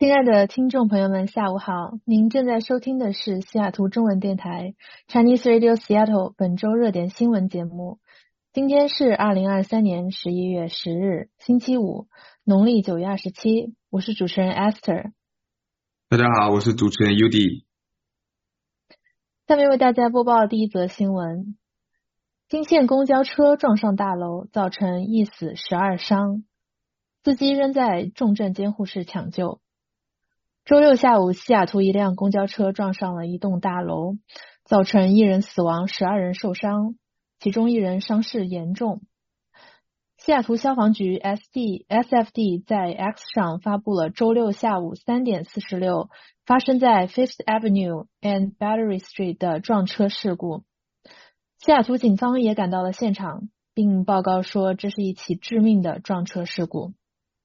亲爱的听众朋友们，下午好！您正在收听的是西雅图中文电台 Chinese Radio Seattle 本周热点新闻节目。今天是2023年11月10日，星期五，农历9月27。我是主持人 Esther。 大家好，我是主持人 UD。 下面为大家播报第一则新闻：金线公交车撞上大楼，造成1死12伤，司机仍在重症监护室抢救。周六下午，西雅图一辆公交车撞上了一栋大楼，造成1人死亡，12人受伤，其中1人伤势严重。西雅图消防局 SFD 在 X 上发布了周六下午3点46发生在 Fifth Avenue and Battery Street 的撞车事故。西雅图警方也赶到了现场，并报告说这是一起致命的撞车事故。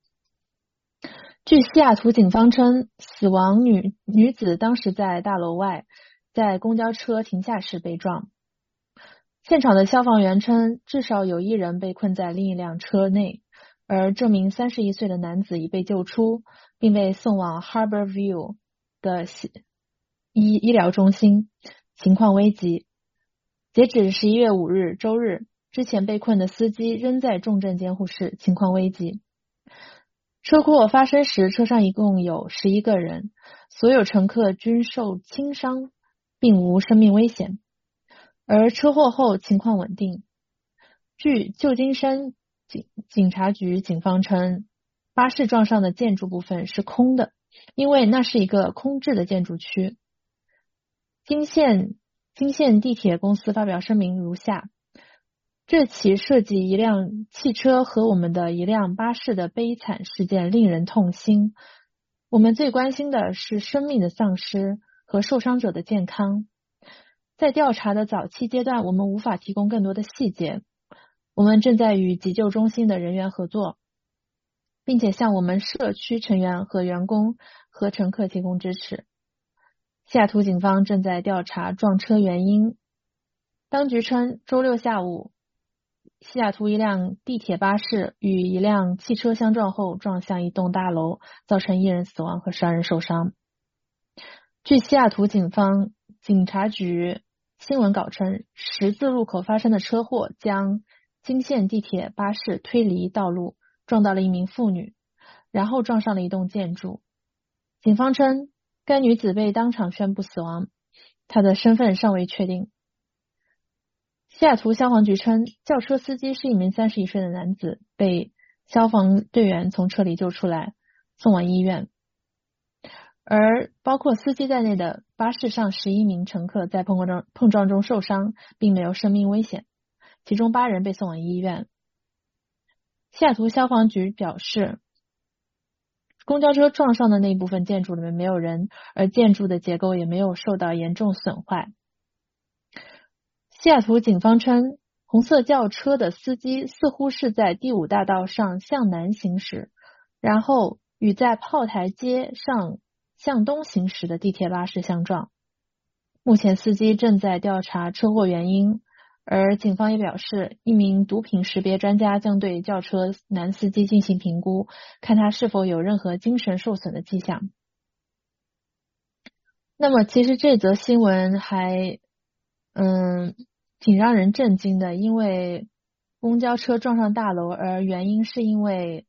据西雅图警方称，死亡女子当时在大楼外，在公交车停下时被撞。现场的消防员称，至少有1人被困在另一辆车内，而这名31岁的男子已被救出，并被送往 Harbor View 的医疗中心，情况危急。截止11月5日周日，之前被困的司机仍在重症监护室，情况危急。车祸发生时，车上一共有11个人，所有乘客均受轻伤，并无生命危险。而车祸后情况稳定。据旧金山警察局警方称，巴士撞上的建筑部分是空的，因为那是一个空置的建筑区。金线地铁公司发表声明如下：这起涉及一辆汽车和我们的一辆巴士的悲惨事件令人痛心。我们最关心的是生命的丧失和受伤者的健康。在调查的早期阶段，我们无法提供更多的细节。我们正在与急救中心的人员合作，并且向我们社区成员和员工和乘客提供支持。西雅图警方正在调查撞车原因。当局称，周六下午，西雅图一辆地铁巴士与一辆汽车相撞后撞向一栋大楼，造成1人死亡和12人受伤。据西雅图警察局新闻稿称，十字路口发生的车祸将金线地铁巴士推离道路，撞到了一名妇女，然后撞上了一栋建筑。警方称，该女子被当场宣布死亡，她的身份尚未确定。西雅图消防局称，轿车司机是一名31岁的男子，被消防队员从车里救出来，送往医院。而包括司机在内的巴士上11名乘客在碰撞中受伤，并没有生命危险，其中8人被送往医院。西雅图消防局表示，公交车撞上的那部分建筑里面没有人，而建筑的结构也没有受到严重损坏。西雅图警方称，红色轿车的司机似乎是在第5大道上向南行驶，然后与在炮台街上向东行驶的地铁巴士相撞。目前司机正在调查车祸原因，而警方也表示，一名毒品识别专家将对轿车男司机进行评估，看他是否有任何精神受损的迹象。那么其实这则新闻还挺让人震惊的，因为公交车撞上大楼，而原因是因为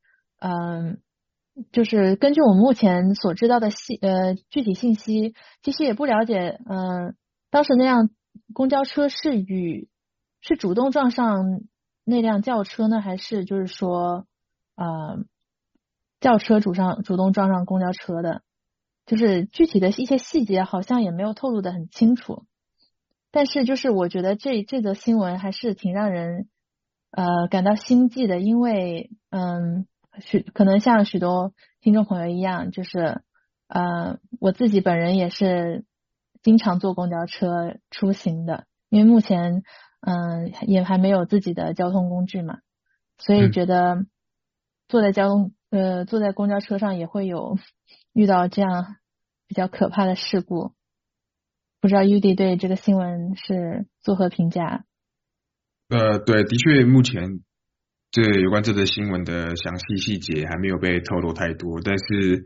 就是根据我们目前所知道的具体信息，其实也不了解当时那辆公交车是主动撞上那辆轿车呢，还是就是说轿车主动撞上公交车的，就是具体的一些细节好像也没有透露得很清楚。但是就是我觉得这则新闻还是挺让人感到心悸的，因为可能像许多听众朋友一样，就是我自己本人也是经常坐公交车出行的，因为目前也还没有自己的交通工具嘛，所以觉得坐在公交车上也会有遇到这样比较可怕的事故。不知道 UD 对这个新闻是作何评价？ 对，的确，目前有关这则新闻的详细细节还没有被透露太多，但是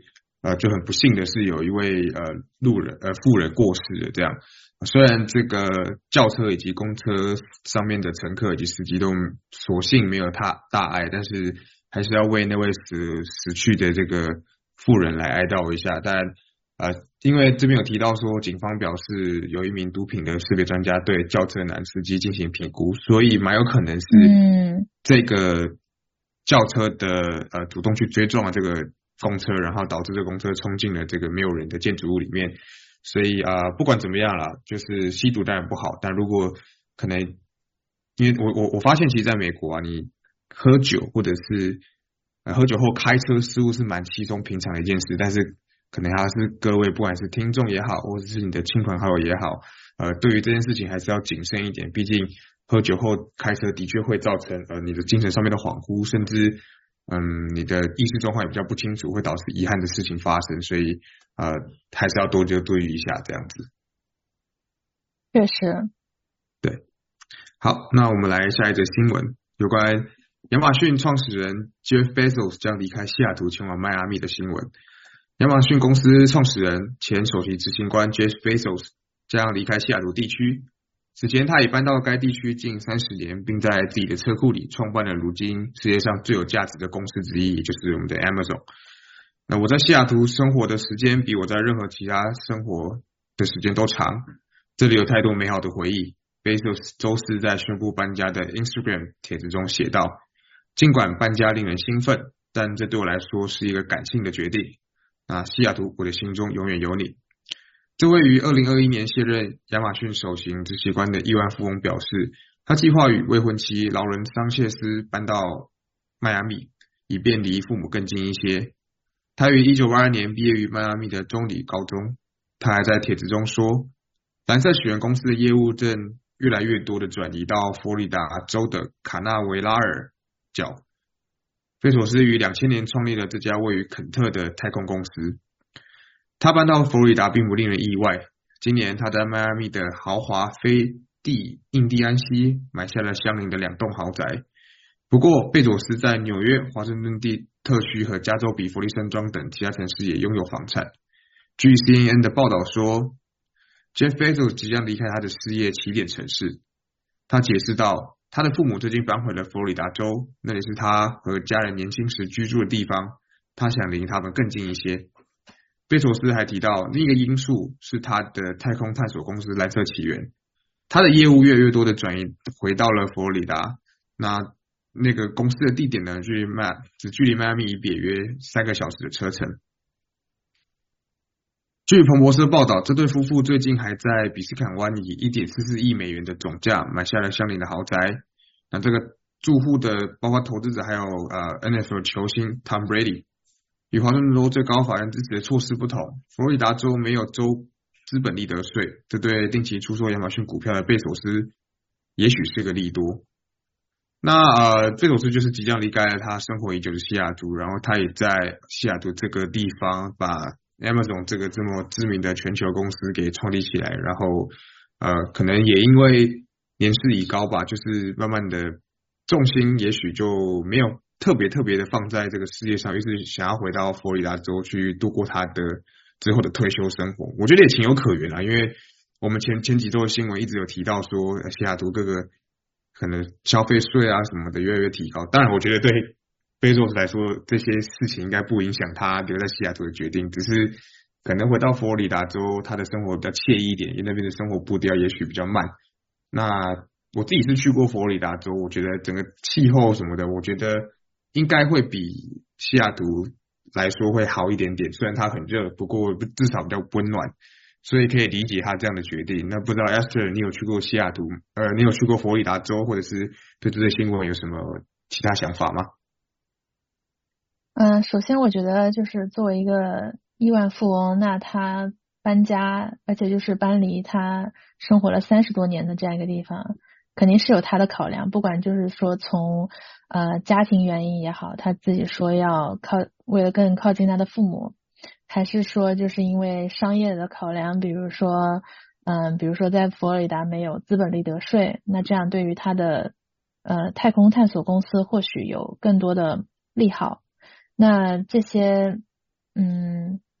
就很不幸的是有一位妇人过世了这样。虽然这个轿车以及公车上面的乘客以及司机都所幸没有大碍，但是还是要为那位死去的这个妇人来哀悼一下。但因为这边有提到说，警方表示有一名毒品的识别专家对轿车男司机进行评估，所以蛮有可能是这个轿车的主动去追撞了这个公车，然后导致这个公车冲进了这个没有人的建筑物里面。所以不管怎么样啦，就是吸毒当然不好，但如果可能，因为我发现其实在美国你喝酒或者是喝酒后开车似乎是蛮稀松平常的一件事，但是可能还是各位不管是听众也好，或者是你的亲朋好友也好，对于这件事情还是要谨慎一点，毕竟喝酒后开车的确会造成你的精神上面的恍惚，甚至你的意识状况也比较不清楚，会导致遗憾的事情发生，所以还是要多注意一下这样子。 确实。 对，好，那我们来下一则新闻，有关亚马逊创始人 Jeff Bezos 将离开西雅图前往迈阿密的新闻。亚马逊公司创始人前首席执行官 Jeff Bezos 将离开西雅图地区。此前他已搬到该地区近30年，并在自己的车库里创办了如今世界上最有价值的公司之一，也就是我们的 Amazon。那我在西雅图生活的时间比我在任何其他生活的时间都长，这里有太多美好的回忆。Bezos 周四在宣布搬家的 Instagram 帖子中写道，尽管搬家令人兴奋，但这对我来说是一个感性的决定。那西雅图，我的心中永远有你。这位于2021年卸任亚马逊首席执行官的亿万富翁表示，他计划与未婚妻劳伦桑切斯搬到迈阿密，以便离父母更近一些。他于1982年毕业于迈阿密的中理高中。他还在帖子中说，蓝色起源公司的业务正越来越多的转移到佛罗里达州的卡纳维拉尔角。贝索斯于2000年创立了这家位于肯特的太空公司。他搬到佛罗里达并不令人意外，今年他在迈阿密的豪华飞地印第安溪买下了相邻的2栋豪宅。不过贝佐斯在纽约、华盛顿地特区和加州比弗利山庄等其他城市也拥有房产。据 CNN 的报道说， Jeff Bezos 即将离开他的事业起点城市。他解释道，他的父母最近搬回了佛罗里达州，那里是他和家人年轻时居住的地方，他想离他们更近一些。贝索斯还提到，另一个因素是他的太空探索公司蓝色起源，他的业务越来越多的转移回到了佛罗里达。那个公司的地点呢，只距离迈阿密以北约3个小时的车程。据彭博社报道，这对夫妇最近还在比斯坎湾以1.44亿美元的总价买下了相邻的豪宅。那这个住户的包括投资者还有NFL 球星 Tom Brady。与华盛顿州最高法院支持的措施不同，佛罗里达州没有州资本利得税，这对定期出售亚马逊股票的贝索斯也许是个利多。那贝索斯就是即将离开了他生活已久的西雅图，然后他也在西雅图这个地方把 Amazon 这个这么知名的全球公司给创立起来，然后可能也因为年事已高吧，就是慢慢的重心也许就没有特别的放在这个世界上，于是想要回到佛罗里达州去度过他的之后的退休生活。我觉得也情有可原啦，因为我们前几周的新闻一直有提到说，西雅图各个可能消费税啊什么的越来越提高。当然我觉得对贝佐斯来说，这些事情应该不影响他留在西雅图的决定，只是可能回到佛罗里达州他的生活比较惬意一点，因为那边的生活步调也许比较慢。那我自己是去过佛罗里达州，我觉得整个气候什么的，我觉得应该会比西雅图来说会好一点点，虽然它很热，不过至少比较温暖，所以可以理解他这样的决定。那不知道 Esther 你有去过西雅图，你有去过佛罗里达州，或者是对这个新闻有什么其他想法吗？ 首先我觉得就是作为一个亿万富翁，那他搬家，而且就是搬离他生活了30多年的这样一个地方，肯定是有他的考量，不管就是说从家庭原因也好，他自己说要为了更靠近他的父母，还是说就是因为商业的考量，比如说在佛罗里达没有资本利得税，那这样对于他的太空探索公司或许有更多的利好。那这些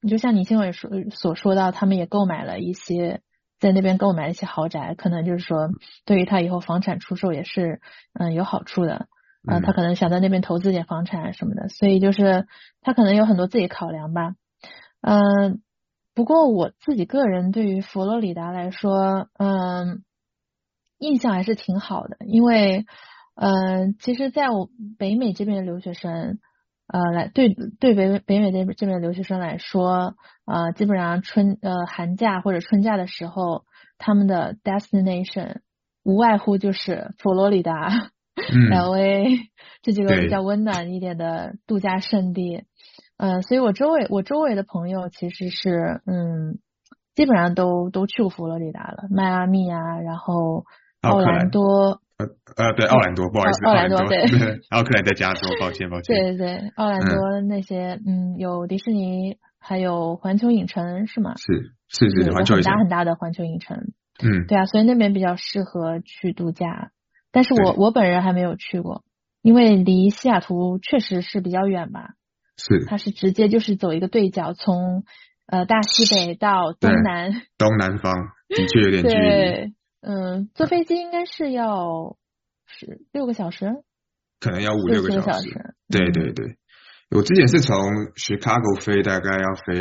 就像你新闻所说到，他们也购买了一些在那边购买了一些豪宅，可能就是说对于他以后房产出售也是有好处的。他可能想在那边投资点房产什么的，所以就是他可能有很多自己考量吧。不过我自己个人对于佛罗里达来说，印象还是挺好的，因为其实在我北美这边的留学生，对北美这边的留学生来说，基本上寒假或者春假的时候，他们的 destination 无外乎就是佛罗里达、LA 这几个比较温暖一点的度假胜地。所以我周围的朋友其实是基本上都去过佛罗里达了，迈阿密啊，然后奥兰多。 对，奥兰多，不好意思， 奥兰多对， 奥克兰在加州，抱歉。 对，奥兰多那些有迪士尼，还有环球影城是吗？ 是环球影城， 很大的环球影城。对啊，所以那边比较适合去度假，但是我本人还没有去过，因为离西雅图确实是比较远吧。 是， 它是直接就是走一个对角，从大西北到东南方，的确有点距离。 对，坐飞机应该是要6个小时， 可能要5-6个小时。对，我之前是从 Chicago 飞，大概要飞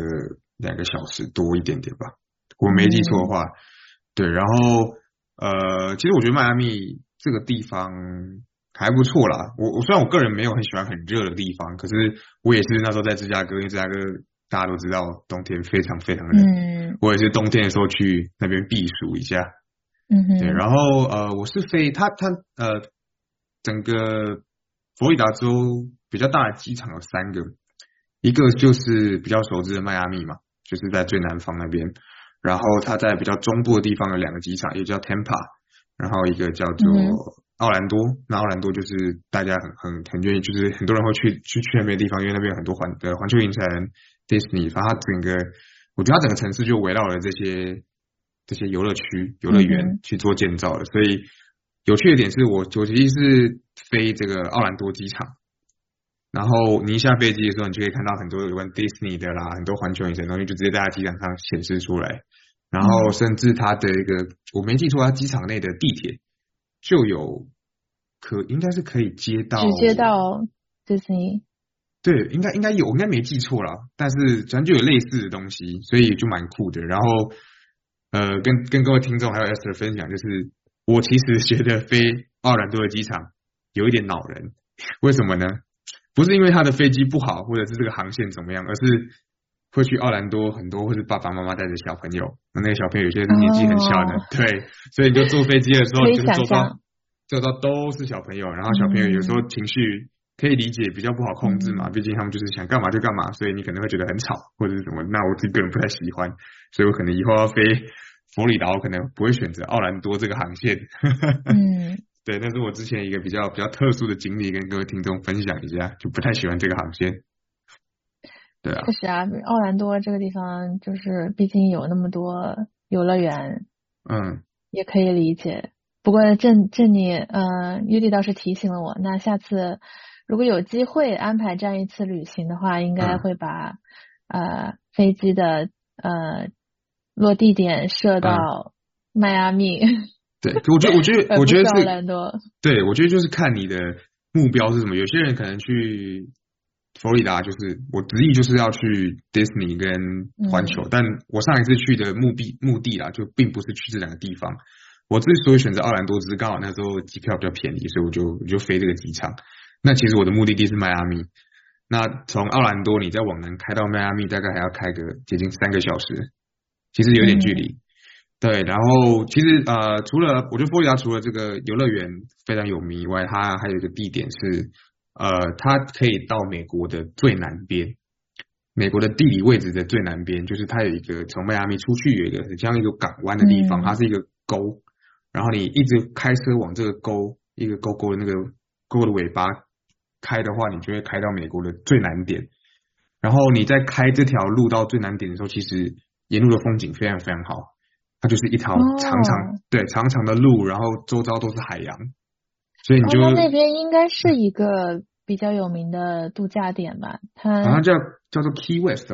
2个小时多一点点吧，我没记错的话。对，然后其实我觉得迈阿密这个地方还不错啦。我虽然我个人没有很喜欢很热的地方，可是我也是那时候在芝加哥，因为芝加哥大家都知道冬天非常非常冷，我也是冬天的时候去那边避暑一下。对，然后我是飞整个佛罗里达州比较大的机场有3个，一个就是比较熟知的迈阿密嘛，就是在最南方那边，然后它在比较中部的地方有2个机场，一个叫 Tampa， 然后一个叫做奥兰多。那奥兰多就是大家很愿意，就是很多人会去那边的地方，因为那边有很多环球影城、Disney， 反正我觉得它整个城市就围绕了这些游乐区、游乐园去做建造的。所以有趣的点是我其实是飞这个奥兰多机场，然后你一下飞机的时候，你就可以看到很多有关 Disney 的啦，很多环球影城的东西就直接在它机场上显示出来。然后甚至它的一个我没记错，它机场内的地铁就有应该是可以直接到 Disney。 对，应该有，我应该没记错啦，但是反正就有类似的东西，所以就蛮酷的。然后跟各位听众还有 Esther 分享，就是我其实觉得飞奥兰多的机场有一点恼人。为什么呢？不是因为它的飞机不好，或者是这个航线怎么样，而是会去奥兰多很多或是爸爸妈妈带着小朋友，那个小朋友有些是年纪很小的，对，所以你就坐飞机的时候就是坐到都是小朋友，然后小朋友有时候情绪可以理解比较不好控制嘛，毕竟他们就是想干嘛就干嘛，所以你可能会觉得很吵或者是什么。那我自己个人不太喜欢，所以我可能以后要飞佛罗里达，我可能不会选择奥兰多这个航线。对，那是我之前一个比较特殊的经历，跟各位听众分享一下，就不太喜欢这个航线。对啊， 确实啊，奥兰多这个地方就是毕竟有那么多游乐园，也可以理解。不过这你Yuli 倒是提醒了我，那下次如果有机会安排这样一次旅行的话，应该会把飞机的落地点设到迈阿密。 对，我觉得是奥兰多。 对，我觉得就是看你的目标是什么。有些人可能去佛罗里达，就是我执意就是要去 Disney 跟环球，但我上一次去的目的啦，就并不是去这2个地方。我之所以选择奥兰多，只是刚好那时候机票比较便宜，所以我就飞这个机场。那其实我的目的地是迈阿密。那从奥兰多你再往南开到迈阿密，大概还要开个接近3个小时，其实有点距离。对，然后其实除了我觉得佛罗里达除了这个游乐园非常有名以外，它还有一个地点是它可以到美国的最南边，美国的地理位置的最南边，就是它有一个从迈阿密出去有一个很像一个港湾的地方，它是一个沟，然后你一直开车往这个沟一个沟的那个沟的尾巴开的话，你就会开到美国的最南点。然后你在开这条路到最南点的时候，其实沿路的风景非常非常好。它就是一条长长的路，然后周遭都是海洋，所以你就那边应该是一个比较有名的度假点吧？它好像叫做 Key West 吧？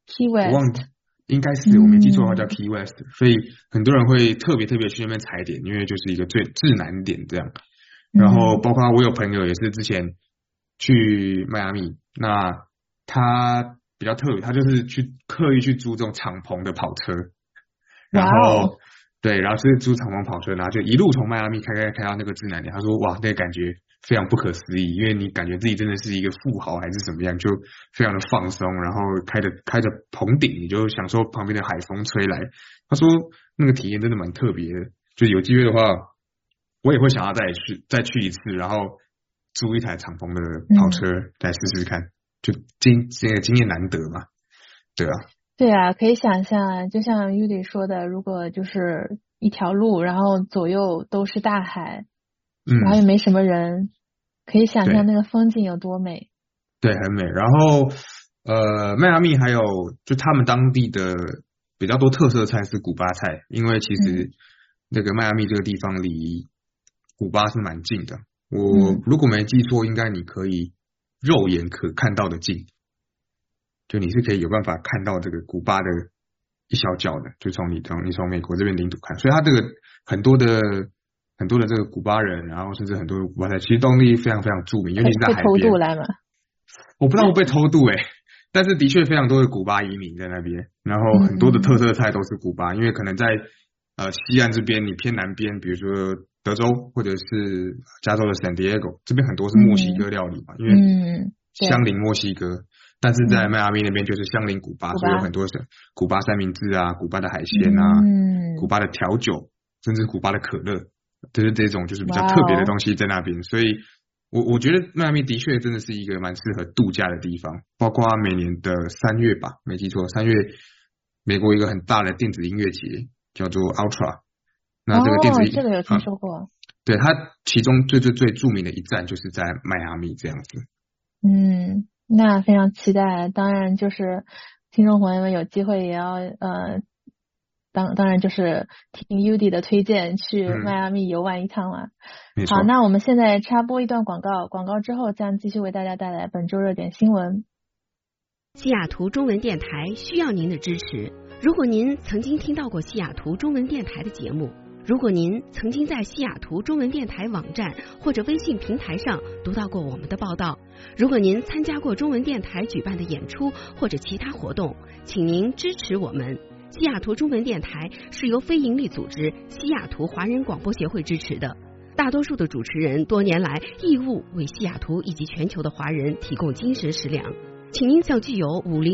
Key 我忘 West， 应该是我没记错的话叫 Key West，所以很多人会特别去那边踩点，因为就是一个最至难点这样。然后包括我有朋友也是之前去迈阿密，那他比较特别，他就是刻意去租这种敞篷的跑车，然后对，然后是租敞篷跑车，然后就一路从迈阿密开到那个至难点。他说哇，那个感觉非常不可思议，因为你感觉自己真的是一个富豪还是怎么样，就非常的放松，然后开着棚顶，你就享受旁边的海风吹来。他说那个体验真的蛮特别的，就有机会的话，我也会想要再去一次，然后租一台敞篷的跑车来试试看，就这个经验难得嘛，对啊。 对啊，可以想象啊，就像 Yuli 说的，如果就是一条路，然后左右都是大海，然后也没什么人，可以想象那个风景有多美。 对，很美。然后迈阿密还有就他们当地的比较多特色菜是古巴菜，因为其实那个迈阿密这个地方离古巴是蛮近的。我如果没记错，应该你可以肉眼可看到的近。就你是可以有办法看到这个古巴的一小角的，就从你从美国这边领土看，所以它这个很多的这个古巴人，然后甚至很多的古巴菜，其实当地非常非常著名，尤其是在海边。 被偷渡来吗？ 我不知道会被偷渡但是的确非常多的古巴移民在那边，然后很多的特色菜都是古巴，因为可能在西岸这边你偏南边，比如说德州或者是加州的 San Diego 这边很多是墨西哥料理嘛，因为相邻墨西哥。但是在迈阿密那边就是相邻古巴，所以有很多古巴三明治啊、古巴的海鲜啊、古巴的调酒，甚至古巴的可乐，就是这种就是比较特别的东西在那边。所以我觉得迈阿密的确真的是一个蛮适合度假的地方，包括每年的3月吧，没记错，3月美国一个很大的电子音乐节叫做 Ultra， 那这个电子这个有听说过。 对，它其中最著名的一站就是在迈阿密这样子。 那非常期待，当然就是听众朋友们有机会也要当然就是听 Yuli 的推荐去迈阿密游玩一趟嘛。好，那我们现在插播一段广告之后将继续为大家带来本周热点新闻。 西雅图中文电台需要您的支持。如果您曾经听到过西雅图中文电台的节目，如果您曾经在西雅图中文电台网站或者微信平台上读到过我们的报道，如果您参加过中文电台举办的演出或者其他活动，请您支持我们。西雅图中文电台是由非营利组织西雅图华人广播协会支持的，大多数的主持人多年来义务为西雅图以及全球的华人提供精神食粮。请您向具有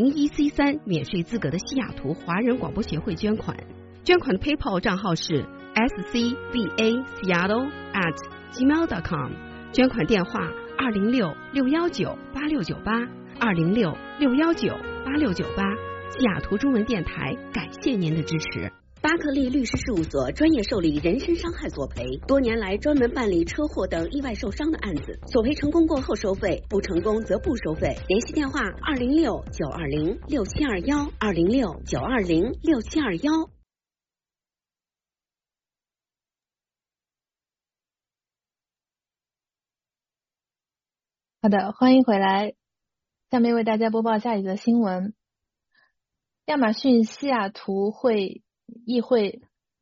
501C3免税资格的西雅图华人广播协会捐款。捐款的 PayPal 账号是scvaseattle@gmail.com， 捐款电话206-619-8698 206-619-8698。西雅图中文电台感谢您的支持。巴克利律师事务所专业受理人身伤害索赔，多年来专门办理车祸等意外受伤的案子，索赔成功过后收费，不成功则不收费。联系电话206-920-6721 206-920-6721。 好的，欢迎回来。下面为大家播报下一则新闻。亚马逊西雅图议会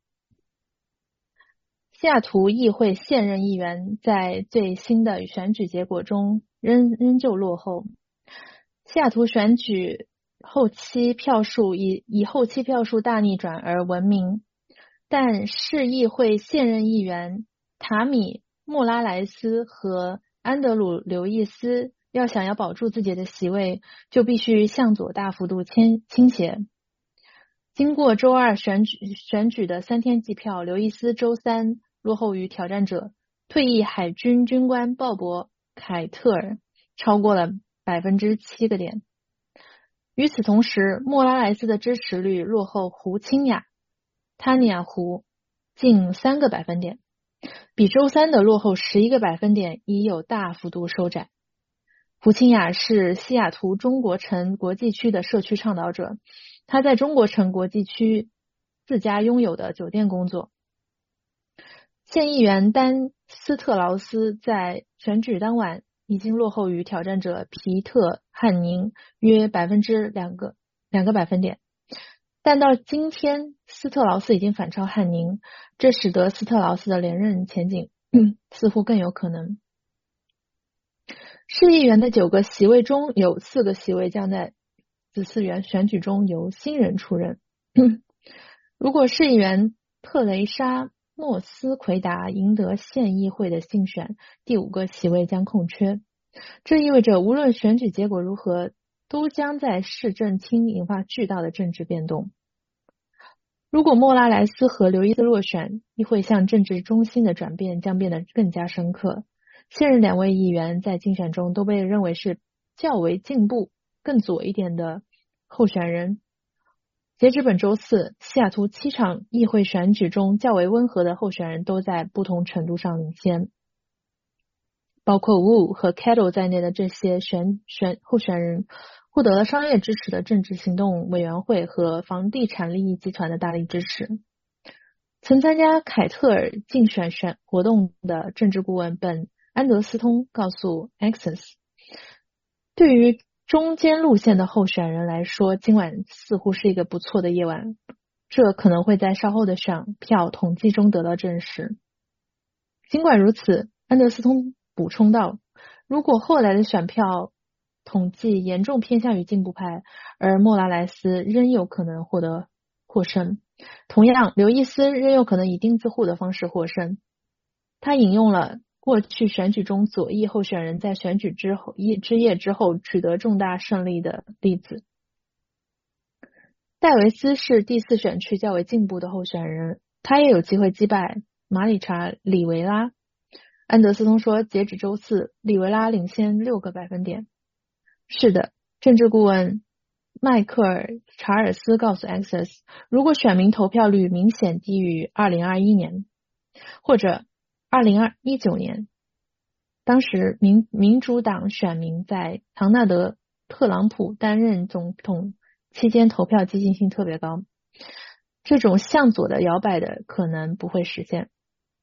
现任议员在最新的选举结果中仍旧落后。西雅图选举后期票数以后期票数大逆转而闻名，但市议会现任议员塔米·穆拉莱斯和安德鲁·刘易斯要保住自己的席位，就必须向左大幅度倾斜。经过周二选举的3天计票，刘易斯周三落后于挑战者退役海军军官鲍勃·凯特尔超过了7个点。与此同时，莫拉莱斯的支持率落后胡清雅塔尼亚胡近3个百分点，比周三的落后11个百分点已有大幅度收窄。胡清雅是西雅图中国城国际区的社区倡导者，他在中国城国际区自家拥有的酒店工作。现议员丹斯特劳斯在选举当晚已经落后于挑战者皮特汉宁约2个 2个百分点。但到今天，斯特劳斯已经反超汉宁，这使得斯特劳斯的连任前景似乎更有可能。市议员的9个席位中有4个席位将在此次选举中由新人出任。如果市议员特蕾莎·莫斯奎达赢得县议会的竞选，第5个席位将空缺。这意味着无论选举结果如何，都将在市政厅引发巨大的政治变动。如果莫拉莱斯和刘易斯落选，议会向政治中心的转变将变得更加深刻。现任2位议员在竞选中都被认为是较为进步、更左一点的候选人。截至本周四，西雅图7场议会选举中较为温和的候选人都在不同程度上领先。包括 Wu 和 Kettle 在内的这些候选人获得了商业支持的政治行动委员会和房地产利益集团的大力支持。曾参加凯特尔竞选活动的政治顾问本·安德斯通告诉 Access， 对于中间路线的候选人来说，今晚似乎是一个不错的夜晚，这可能会在稍后的选票统计中得到证实。尽管如此，安德斯通补充道，如果后来的选票统计严重偏向于进步派，而莫拉莱斯仍有可能获胜。同样，刘易斯仍有可能以钉子户的方式获胜。他引用了过去选举中左翼候选人在选举之夜之后取得重大胜利的例子。戴维斯是第4选区较为进步的候选人，他也有机会击败马里查·里维拉。安德斯通说，截止周四，里维拉领先6个百分点。是的，政治顾问迈克尔·查尔斯告诉 Access， 如果选民投票率明显低于2021年或者2019年，当时民主党选民在唐纳德·特朗普担任总统期间投票激进性特别高，这种向左的摇摆的可能不会实现。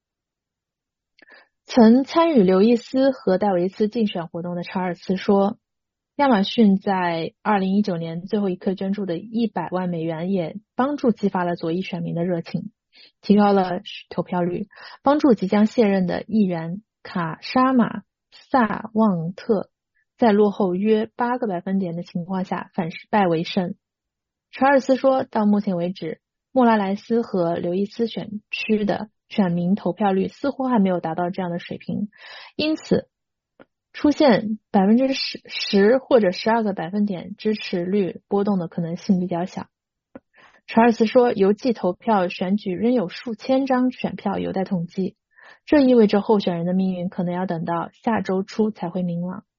曾参与刘易斯和戴维斯竞选活动的查尔斯说，亚马逊在2019年最后一刻捐助的$100万也帮助激发了左翼选民的热情，提高了投票率，帮助即将卸任的议员卡沙马·萨旺特在落后约8个百分点的情况下反败为胜。查尔斯说，到目前为止，莫拉莱斯和刘易斯选区的选民投票率似乎还没有达到这样的水平，因此出现10%或者12个百分点支持率波动的可能性比较小。查尔斯说，邮寄投票选举仍有数千张选票有待统计，这意味着候选人的命运可能要等到下周初才会明朗。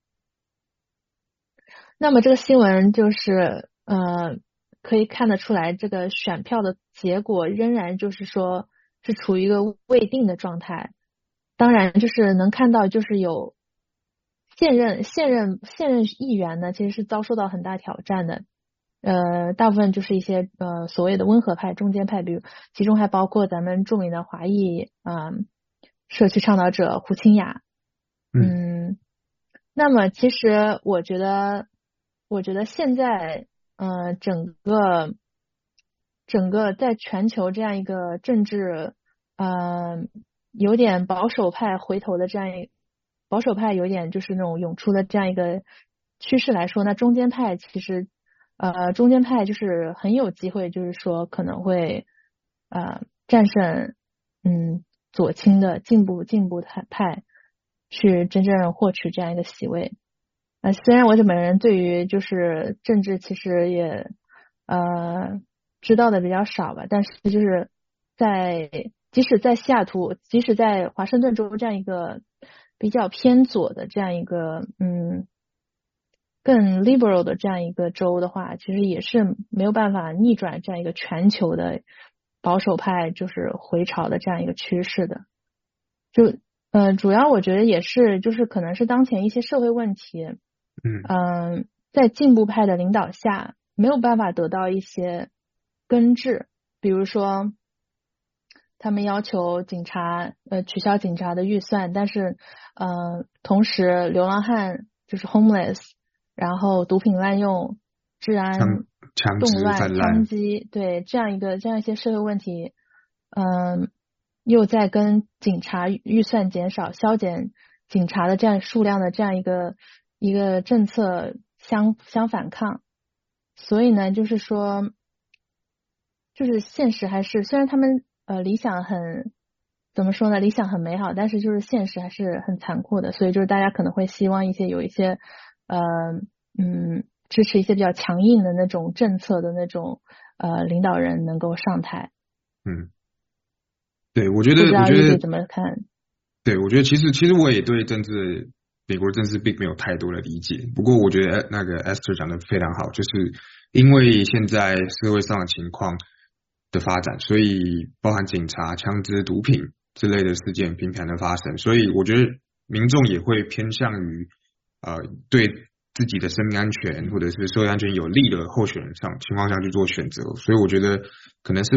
那么这个新闻就是可以看得出来，这个选票的结果仍然就是说是处于一个未定的状态。当然就是能看到就是有现任议员呢，其实是遭受到很大挑战的。大部分就是一些所谓的温和派、中间派，比如其中还包括咱们著名的华裔社区倡导者胡清雅。那么其实我觉得现在整个在全球这样一个政治有点保守派回头的这样保守派有点就是那种涌出的这样一个趋势来说，那中间派其实中间派就是很有机会，就是说可能会战胜左倾的进步派去真正获取这样一个席位。虽然我本人对于就是政治其实也知道的比较少吧，但是就是即使在西雅图，即使在华盛顿州这样一个比较偏左的这样一个更 liberal 的这样一个州的话，其实也是没有办法逆转这样一个全球的保守派就是回潮的这样一个趋势的。主要我觉得也是就是可能是当前一些社会问题在进步派的领导下没有办法得到一些根治，比如说他们要求警察取消警察的预算，但是同时流浪汉就是 homeless， 然后毒品滥用、治安枪动乱、 支泛滥， 枪击，对这样一些社会问题，又在跟警察预算减少、削减警察的这样数量的这样一个政策相反抗，所以呢，就是说，就是现实还是虽然他们理想很怎么说呢，理想很美好，但是就是现实还是很残酷的，所以就是大家可能会希望有一些支持一些比较强硬的那种政策的那种领导人能够上台。 对，我觉得怎么看？ 对，我觉得其实我也对美国政治并没有太多的理解，不过我觉得那个 Esther 讲的非常好，就是因为现在社会上的情况的发展，所以包含警察、枪支、毒品之类的事件频繁的发生，所以我觉得民众也会偏向于对自己的生命安全或者是社会安全有利的候选人情况下去做选择，所以我觉得可能是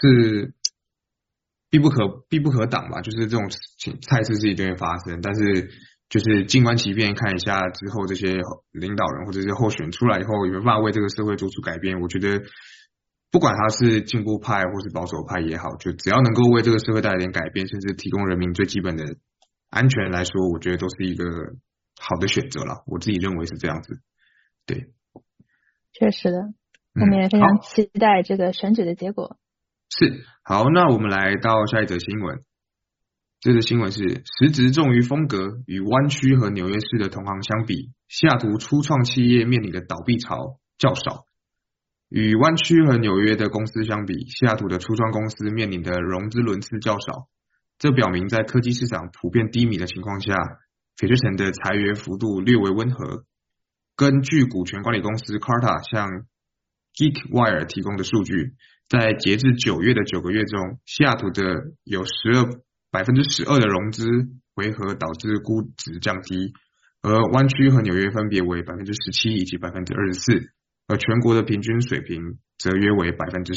必不可挡吧，就是这种态势是一定会发生，但是就是静观其变，看一下之后这些领导人或者是候选出来以后有没有办法为这个社会做出改变。我觉得不管他是进步派或是保守派也好，就只要能够为这个社会带来点改变，甚至提供人民最基本的安全来说，我觉得都是一个好的选择了。我自己认为是这样子。对， 确实的，我们也非常期待这个选举的结果。 是，好，那我们来到下一则新闻。这则新闻是实质重于风格，与湾区和纽约市的同行相比，西雅图初创企业面临的倒闭潮较少。与湾区和纽约的公司相比，西雅图的初创公司面临的融资轮次较少。这表明在科技市场普遍低迷的情况下，翡翠城的裁员幅度略为温和。根据股权管理公司 Carta 向 GeekWire 提供的数据，在截至9月的9个月中，西雅图的有12%的融资回合导致估值降低，而湾区和纽约分别为17%以及24%，而全国的平均水平则约为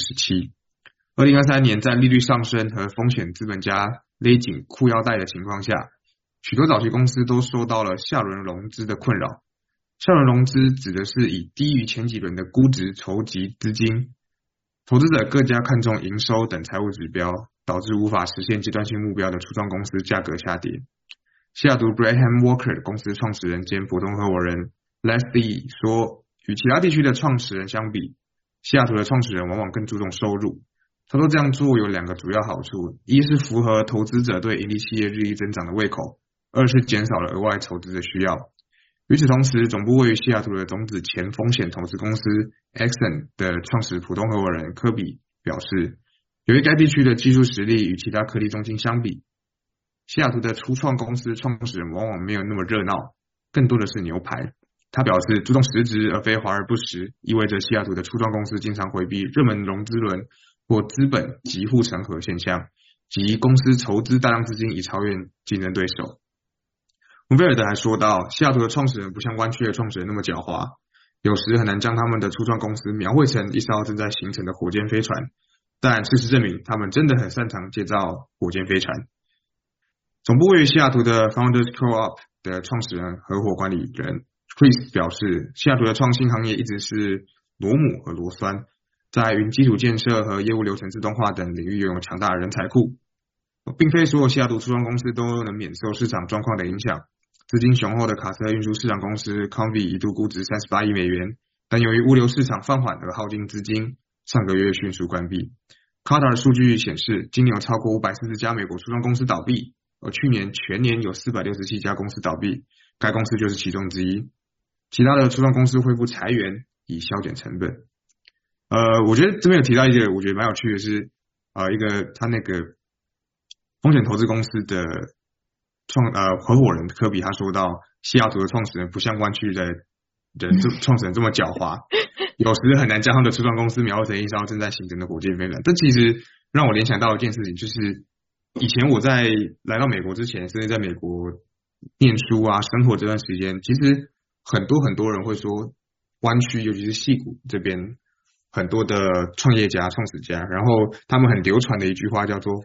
17%。2023年在利率上升和风险资本家勒紧裤腰带的情况下，许多早期公司都受到了下轮融资的困扰。下轮融资指的是以低于前几轮的估值筹集资金，投资者更加看重营收等财务指标，导致无法实现阶段性目标的初创公司价格下跌。西雅图 Graham Walker 公司创始人兼普通合伙人 Leslie 说，与其他地区的创始人相比，西雅图的创始人往往更注重收入。他说这样做有2个主要好处，一是符合投资者对盈利企业日益增长的胃口，二是减少了额外筹资的需要。与此同时，总部位于西雅图的种子前风险投资公司 Exxon 的创始普通合伙人科比表示，由于该地区的技术实力与其他科技中心相比，西雅图的初创公司创始人往往没有那么热闹，更多的是牛排。他表示，注重实质而非华而不实，意味着西雅图的初创公司经常回避热门融资轮或资本极护城河现象，及公司筹资大量资金以超越竞争对手。蒙菲尔德还说到，西雅图的创始人不像湾区的创始人那么狡猾，有时很难将他们的初创公司描绘成一艘正在形成的火箭飞船，但事实证明他们真的很擅长建造火箭飞船。总部位于西雅图的 Founders Co-op 的创始人合伙管理人 Chris 表示，西雅图的创新行业一直是螺母和螺栓，在云基础建设和业务流程自动化等领域拥有强大的人才库，并非所有西雅图初创公司都能免受市场状况的影响。资金雄厚的卡车运输市场公司 Convey 一度估值38亿美元，但由于物流市场放缓而耗尽资金，上个月迅速关闭。Carta 的数据显示，今年有超过540家美国初创公司倒闭，而去年全年有467家公司倒闭，该公司就是其中之一。其他的初创公司恢复裁员以削减成本。我觉得这边有提到一个我觉得蛮有趣的是，一个他那个风险投资公司的合伙人科比他说到，西雅图的创始人不像湾区的创始人这么狡猾，有时很难将他们的初创公司描绘成一艘正在形成的火箭飞船。这其实让我联想到一件事情，就是以前我在来到美国之前，甚至在美国念书啊生活这段时间，其实很多人会说湾区尤其是矽谷这边很多的创业家创始家，然后他们很流传的一句话叫做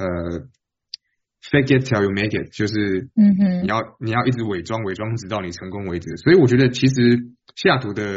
fake it till you make it， 就是你要一直伪装直到你成功为止。所以我觉得其实西雅图的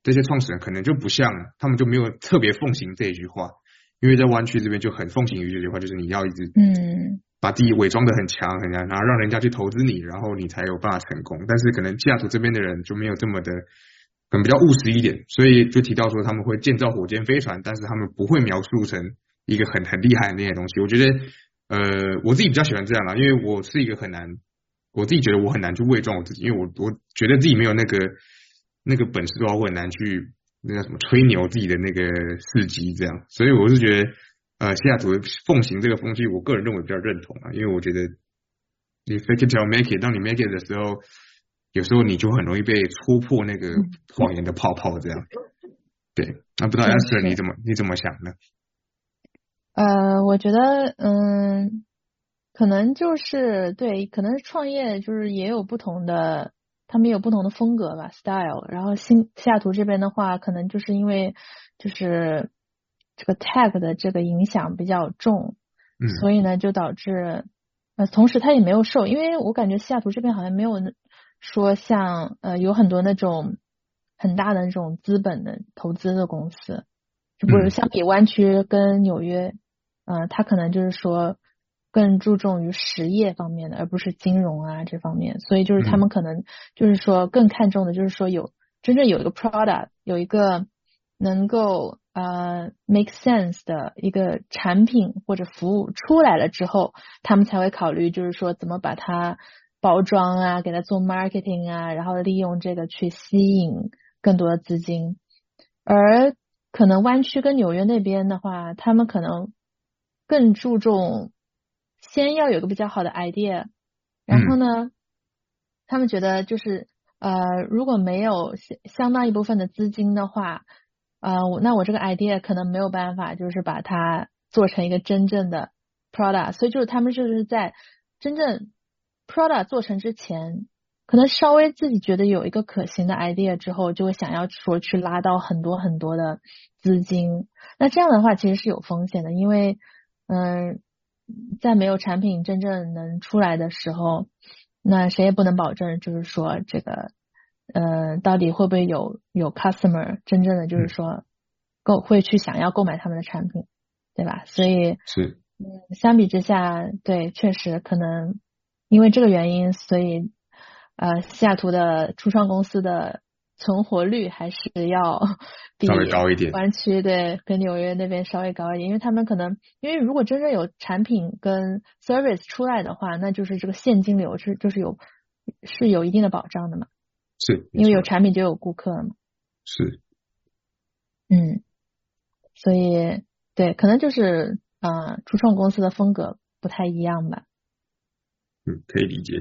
这些创始人可能就不像，他们就没有特别奉行这一句话，因为在湾区这边就很奉行于这句话，就是你要一直把自己伪装的很强，然后让人家去投资你，然后你才有办法成功。但是可能西雅图这边的人就没有这么的，可能比较务实一点，所以就提到说他们会建造火箭飞船，但是他们不会描述成一个很厉害的那些东西。我觉得我自己比较喜欢这样啦，因为我是一个我自己觉得我很难去伪装我自己，因为我觉得自己没有那个本事的话，我很难去那个什么吹牛自己的那个事迹这样，所以我是觉得西雅图奉行这个风气，我个人认为比较认同啊，因为我觉得你 fake it till make it， 当你 make it 的时候，有时候你就很容易被戳破那个谎言的泡泡这样。对，那不知道 Esther 你怎么想呢？ 我觉得可能就是对，可能创业就是也有不同的，他们有不同的风格吧 style。然后西雅图这边的话，可能就是因为就是这个 tag 的这个影响比较重，所以呢就导致同时他也没有受，因为我感觉西雅图这边好像没有说像有很多那种很大的那种资本的投资的公司，就不是相比湾区跟纽约，他可能就是说更注重于实业方面的，而不是金融啊这方面，所以就是他们可能就是说更看重的就是说真正有一个 product， 有一个能够make sense 的一个产品或者服务出来了之后，他们才会考虑就是说怎么把它包装啊，给它做 marketing 啊，然后利用这个去吸引更多的资金。而可能湾区跟纽约那边的话，他们可能更注重先要有个比较好的 idea， 然后呢他们觉得就是如果没有相当一部分的资金的话，那我这个 idea 可能没有办法就是把它做成一个真正的 product， 所以就是他们就是在真正 product 做成之前，可能稍微自己觉得有一个可行的 idea 之后，就会想要说去拉到很多很多的资金。那这样的话其实是有风险的，因为在没有产品真正能出来的时候，那谁也不能保证就是说这个到底会不会有 customer 真正的就是说会去想要购买他们的产品，对吧？所以是相比之下，对，确实可能因为这个原因，所以西雅图的初创公司的存活率还是要比稍微高一点， 湾区对跟纽约那边稍微高一点，因为他们可能如果真正有产品跟 service 出来的话，那就是这个现金流就是有一定的保障的嘛， 是因为有产品就有顾客了嘛， 是所以对，可能就是初创公司的风格不太一样吧。 可以理解。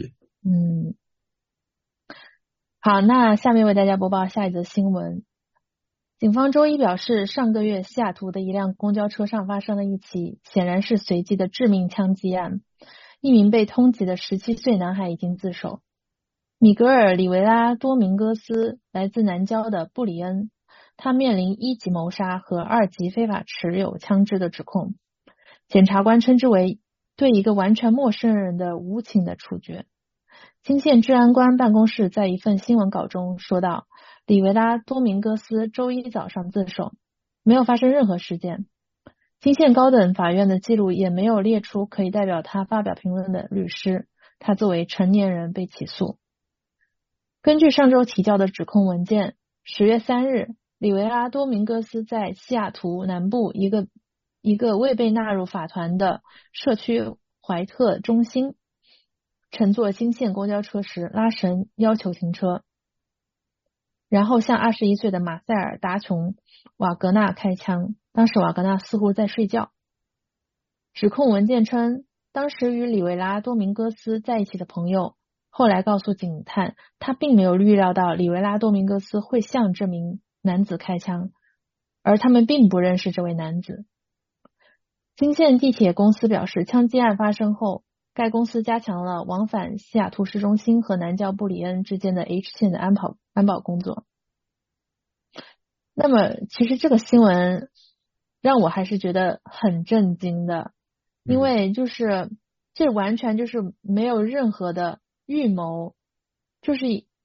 好，那下面为大家播报下一则新闻。警方周一表示，上个月西雅图的一辆公交车上发生了一起显然是随机的致命枪击案，一名被通缉的17岁男孩已经自首。米格尔·里维拉多明戈斯来自南郊的布里恩，他面临1级谋杀和2级非法持有枪支的指控。检察官称之为对一个完全陌生人的无情的处决。金县治安官办公室在一份新闻稿中说道，里维拉多明戈斯周一早上自首，没有发生任何事件。金县高等法院的记录也没有列出可以代表他发表评论的律师，他作为成年人被起诉。根据上周提交的指控文件，10月3日，里维拉多明戈斯在西雅图南部一个未被纳入法团的社区怀特中心乘坐金线公交车时拉绳要求停车，然后向21岁的马塞尔·达琼·瓦格纳开枪，当时瓦格纳似乎在睡觉。指控文件称，当时与里维拉多明戈斯在一起的朋友后来告诉警探，他并没有预料到里维拉多明戈斯会向这名男子开枪，而他们并不认识这位男子。金线地铁公司表示，枪击案发生后，该公司加强了往返西雅图市中心和南郊布里恩之间的 H 线的安保工作。那么其实这个新闻让我还是觉得很震惊的，因为就是这完全就是没有任何的预谋，就是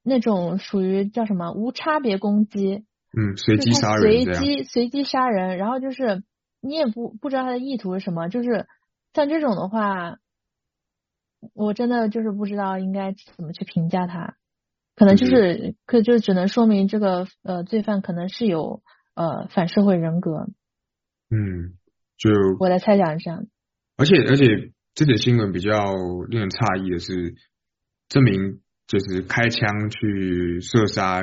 那种属于叫什么无差别攻击， 随机杀人这样， 随机杀人，然后就是你也不知道他的意图是什么，就是像这种的话，我真的就是不知道应该怎么去评价他，可能就只能说明这个罪犯可能是有反社会人格， 就我的猜想是这样。 而且这则新闻比较令人诧异的是，这名就是开枪去射杀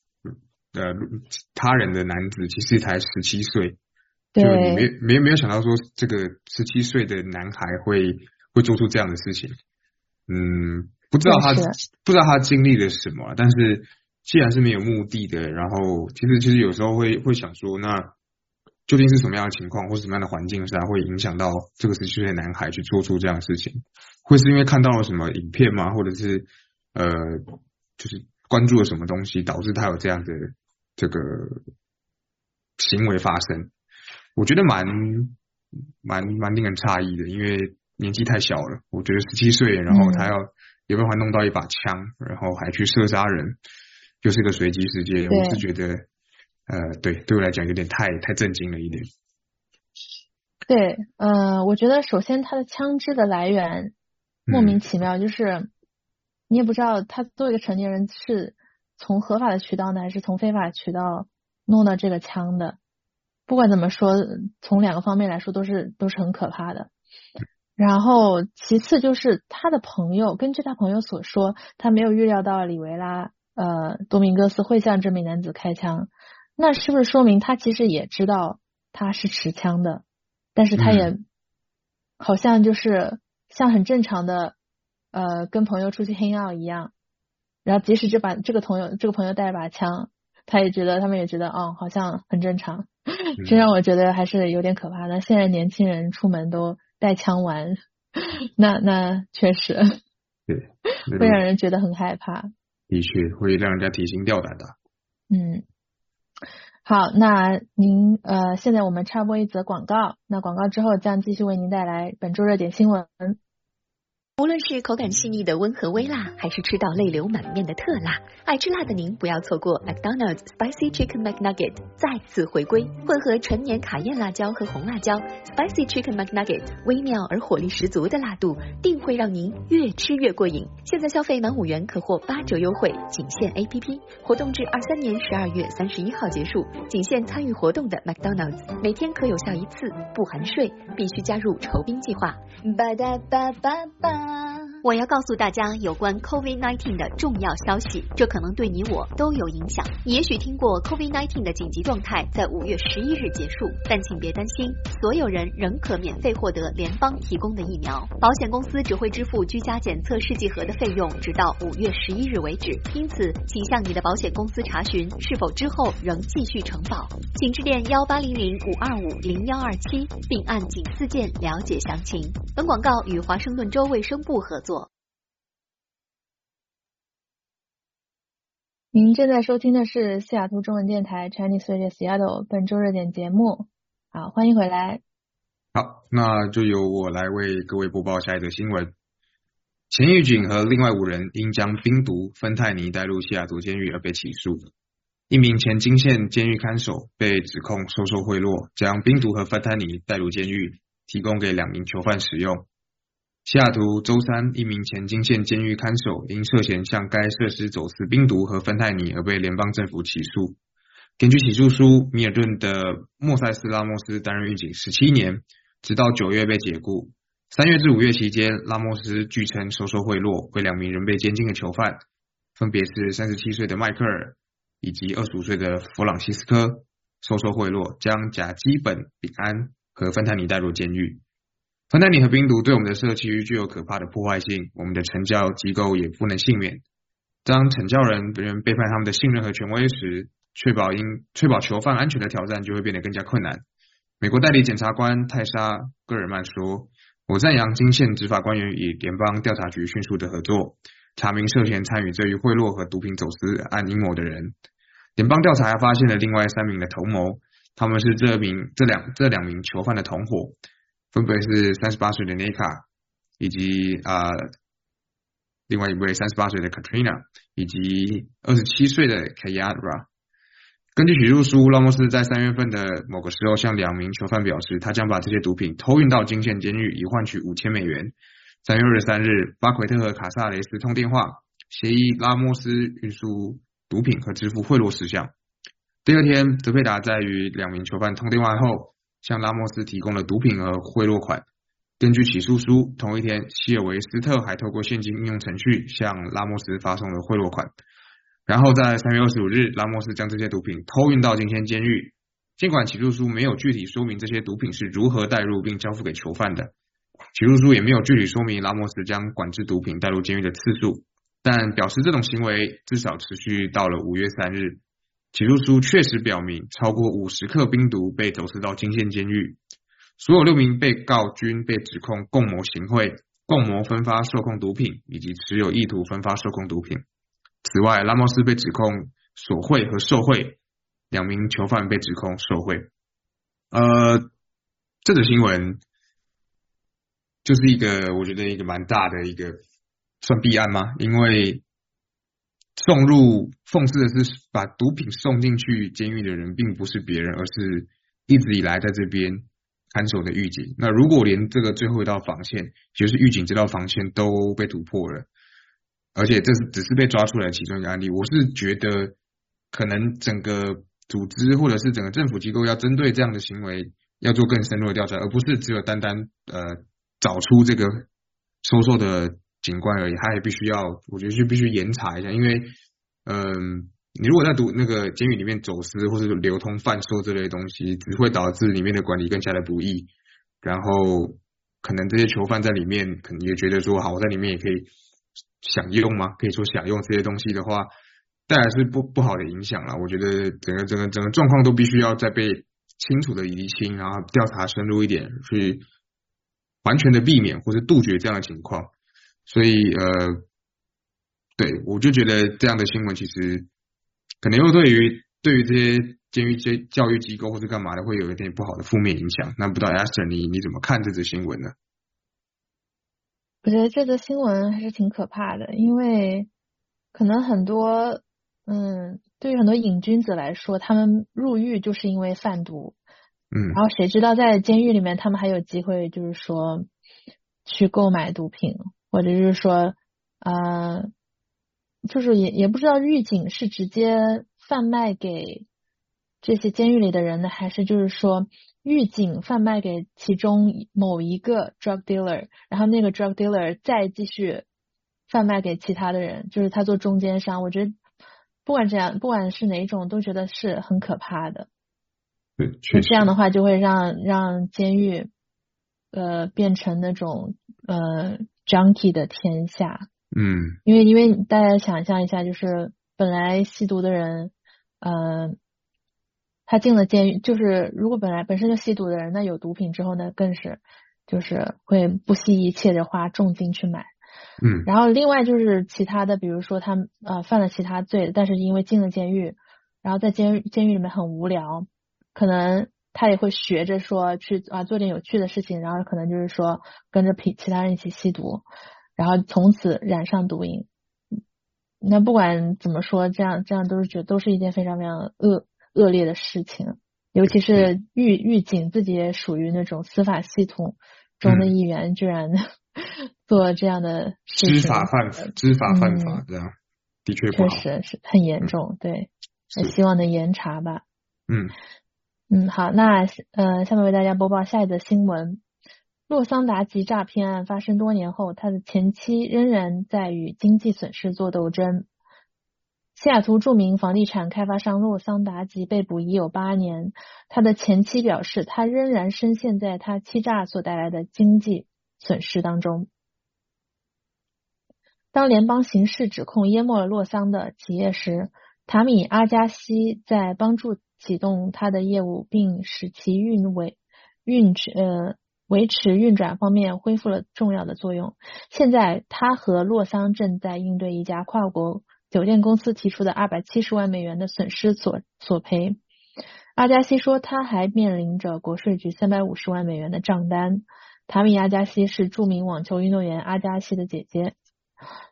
他人的男子其实才17岁，就你没有想到说这个17岁的男孩会做出这样的事情。不知道他经历了什么，但是既然是没有目的的，然后其实有时候会想说，那究竟是什么样的情况或什么样的环境下会影响到这个17岁的男孩去做出这样的事情？会是因为看到了什么影片吗？或者是就是关注了什么东西导致他有这样的这个行为发生？我觉得蛮令人诧异的，因为年纪太小了。我觉得17岁，然后他要有办法弄到一把枪，然后还去射杀人，就是个随机事件。我是觉得对我来讲有点太震惊了一点。 对，我觉得首先他的枪支的来源莫名其妙，就是你也不知道他作为一个成年人是从合法的渠道呢，还是从非法渠道弄到这个枪的。不管怎么说，从两个方面来说都是很可怕的。然后其次就是他的朋友，根据他朋友所说，他没有预料到里维拉多明戈斯会向这名男子开枪，那是不是说明他其实也知道他是持枪的，但是他也好像就是像很正常的跟朋友出去 hang out 一样，然后即使这个朋友带一把枪，他们也觉得好像很正常，这让我觉得还是有点可怕的。现在年轻人出门都带枪玩，那确实对， 会让人觉得很害怕， 的确会让人家提心吊胆的。 好，那您现在我们插播一则广告，那广告之后将继续为您带来本周热点新闻。 无论是口感细腻的温和微辣，还是吃到泪流满面的特辣，爱吃辣的您不要错过 McDonald's Spicy Chicken McNugget 再次回归，混合纯年卡宴辣椒和红辣椒 Spicy Chicken McNugget 微妙而火力十足的辣度，定会让您越吃越过瘾。现在消费满5元可获8折优惠，仅限 APP， 活动至23年12月31号结束，仅限参与活动的 McDonald's， 每天可有效1次，不含税，必须加入酬宾计划。巴哒巴巴巴。我要告诉大家有关 COVID-19 的重要消息，这可能对你我都有影响。你也许听过 COVID-19 的紧急状态在5月11日结束，但请别担心，所有人仍可免费获得联邦提供的疫苗。保险公司只会支付居家检测试剂盒的费用，直到5月11日为止。因此，请向你的保险公司查询是否之后仍继续承保。请致电1800-525-0127，并按井字键了解详情。本广告与华盛顿州卫生部合作。 您正在收听的是西雅图中文电台 Chinese Radio Seattle 本周热点节目。好，欢迎回来。 好，那就由我来为各位播报下一则新闻。前狱警和另外5人因将冰毒芬太尼带入西雅图监狱而被起诉。一名前金县监狱看守被指控收受贿赂，将冰毒和芬太尼带入监狱，提供给2名囚犯使用。西雅图周3，一名前金县监狱看守因涉嫌向该设施走私冰毒和芬太尼而被联邦政府起诉。根据起诉书，米尔顿的莫塞斯拉莫斯担任狱警17年，直到9月被解雇。3月至5月期间，拉莫斯据称收受贿赂，为2名仍被监禁的囚犯，分别是37岁的迈克尔以及25岁的弗朗西斯科，收受贿赂，将甲基苯丙胺和芬太尼带入监狱。芬太尼和冰毒对我们的社区具有可怕的破坏性，我们的惩教机构也不能幸免。当惩教人背叛他们的信任和权威时，确保囚犯安全的挑战就会变得更加困难。美国代理检察官泰莎·戈尔曼说：“我赞扬金县执法官员与联邦调查局迅速的合作，查明涉嫌参与这一贿赂和毒品走私案阴谋的人。联邦调查还发现了另外3名的同谋，他们是这两名囚犯的同伙。”分别是38岁的内卡以及另外一位38岁的 Katrina 以及27岁的 Kayadra。根据起诉书，拉莫斯在3月份的某个时候向2名囚犯表示，他将把这些毒品偷运到金县监狱以换取$5000。3月23日，巴奎特和卡萨雷斯通电话，协议拉莫斯运输毒品和支付贿赂事项。第二天，德佩达在与2名囚犯通电话后，向拉莫斯提供了毒品和贿赂款。根据起诉书，同一天，希尔维斯特还透过现金应用程序向拉莫斯发送了贿赂款。然后在3月25日，拉莫斯将这些毒品偷运到金县监狱。尽管起诉书没有具体说明这些毒品是如何带入并交付给囚犯的，起诉书也没有具体说明拉莫斯将管制毒品带入监狱的次数，但表示这种行为至少持续到了5月3日。起诉书确实表明，超过50克冰毒被走私到金县监狱。所有6名被告均被指控共谋行贿、共谋分发受控毒品以及持有意图分发受控毒品。此外，拉莫斯被指控索贿和受贿，2名囚犯被指控受贿。这则新闻就是我觉得一个蛮大的一个算弊案吗？因为讽刺的是，把毒品送进去监狱的人并不是别人，而是一直以来在这边看守的狱警。那如果连这个最后一道防线，就是狱警这道防线都被突破了，而且这只是被抓出来的其中一个案例，我是觉得可能整个组织或者是整个政府机构要针对这样的行为要做更深入的调查，而不是只有单单找出这个收受的警官而已，他也必须要，我觉得就必须严查一下，因为你如果在那个监狱里面走私或是流通贩售这类东西，只会导致里面的管理更加的不易，然后可能这些囚犯在里面可能也觉得说，好，我在里面也可以享用吗？可以说享用这些东西的话，带来是不好的影响啦。我觉得整个状况都必须要再被清楚的厘清，然后调查深入一点，去完全的避免或是杜绝这样的情况。所以对，我就觉得这样的新闻其实可能又对于这些监狱教育机构或是干嘛的会有一点不好的负面影响。那不知道 Esther 你怎么看这则新闻呢？ 我觉得这则新闻还是挺可怕的，因为可能很多对于很多瘾君子来说，他们入狱就是因为贩毒，然后谁知道在监狱里面他们还有机会就是说去购买毒品，或者是说就是也不知道狱警是直接贩卖给这些监狱里的人呢，还是就是说狱警贩卖给其中某一个 drug dealer， 然后那个 drug dealer 再继续贩卖给其他的人，就是他做中间商。我觉得不管是哪一种，都觉得是很可怕的。 对，确实。 这样的话就会让监狱变成那种junkie 的天下。因为大家想象一下，就是本来吸毒的人他进了监狱，就是如果本身就吸毒的人，那有毒品之后呢，更是就是会不惜一切的花重金去买。然后另外就是其他的，比如说他犯了其他罪，但是因为进了监狱，然后在监狱里面很无聊，可能他也会学着说去做点有趣的事情，然后可能就是说跟着其他人一起吸毒，然后从此染上毒瘾。那不管怎么说，这样都是觉得都是一件非常非常恶劣的事情，尤其是狱警自己也属于那种司法系统中的一员，居然做这样的事情，知法犯法，这样的确不好， 确实是很严重。对，希望能严查吧。好，那下面为大家播报下一则新闻。洛桑达吉诈骗案发生多年后，他的前妻仍然在与经济损失做斗争。西雅图著名房地产开发商洛桑达吉被捕已有8年，他的前妻表示，他仍然深陷在他欺诈所带来的经济损失当中。当联邦刑事指控淹没了洛桑的企业时，塔米阿加西在帮助启动他的业务并使其维持运转方面恢复了重要的作用。现在他和洛桑正在应对一家跨国酒店公司提出的270万美元的损失索赔。阿加西说他还面临着国税局350万美元的账单。塔米阿加西是著名网球运动员阿加西的姐姐。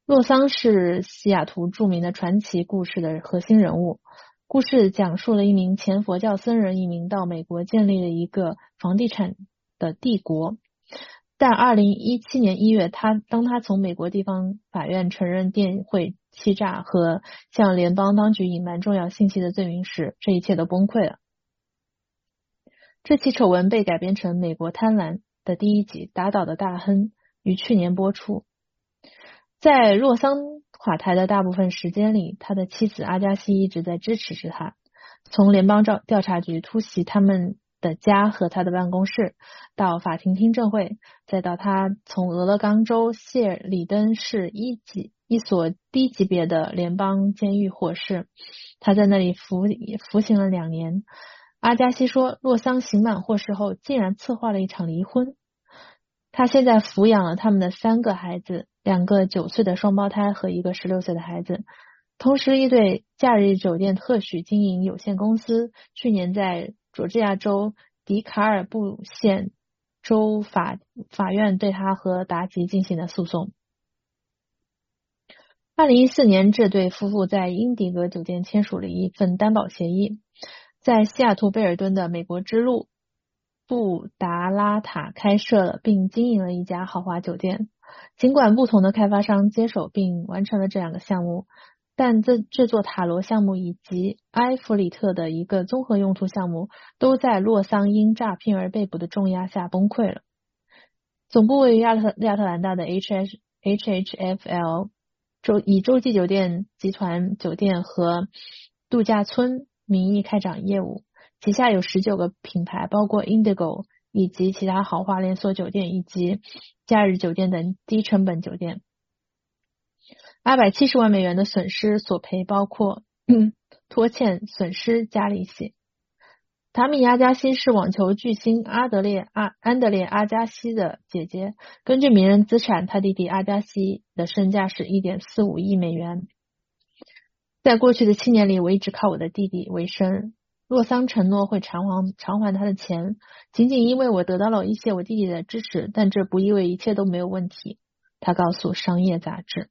洛桑是西雅图著名的传奇故事的核心人物。故事讲述了一名前佛教僧人移民到美国，建立了一个房地产的帝国。但2017年1月，当他从美国地方法院承认电汇欺诈和向联邦当局隐瞒重要信息的罪名时，这一切都崩溃了。这起丑闻被改编成《美国贪婪》的第1集《打倒的大亨》，于去年播出。在洛桑垮台的大部分时间里，他的妻子阿加西一直在支持着他。从联邦调查局突袭他们的家和他的办公室，到法庭听证会，再到他从俄勒冈州谢尔里登市一所低级别的联邦监狱获释，他在那里服刑了2年。阿加西说，洛桑刑满获释后竟然策划了一场离婚。他现在抚养了他们的3个孩子，2个9岁的双胞胎和1个16岁的孩子。同时，一对假日酒店特许经营有限公司去年在佐治亚州迪卡尔布县州法院对他和达吉进行了诉讼。2014年，这对夫妇在英迪格酒店签署了一份担保协议，在西雅图贝尔敦的美国之路布达拉塔开设了并经营了一家豪华酒店。尽管不同的开发商接手并完成了这2个项目，但这座塔楼项目以及埃弗里特的一个综合用途项目都在洛桑因诈骗而被捕的重压下崩溃了。总部位于亚特兰大的 HHFL 以洲际酒店集团酒店和度假村名义开展业务，旗下有19个品牌，包括 Indigo 以及其他豪华连锁酒店以及假日酒店等低成本酒店。270万美元的损失索赔包括拖欠、损失加利息。塔米阿加西是网球巨星安德烈阿加西的姐姐。根据名人资产，他弟弟阿加西的身价是 1.45 亿美元。在过去的7年里，我一直靠我的弟弟为生。洛桑承诺会偿还他的钱，仅仅因为我得到了一些我弟弟的支持，但这不意味一切都没有问题，他告诉商业杂志。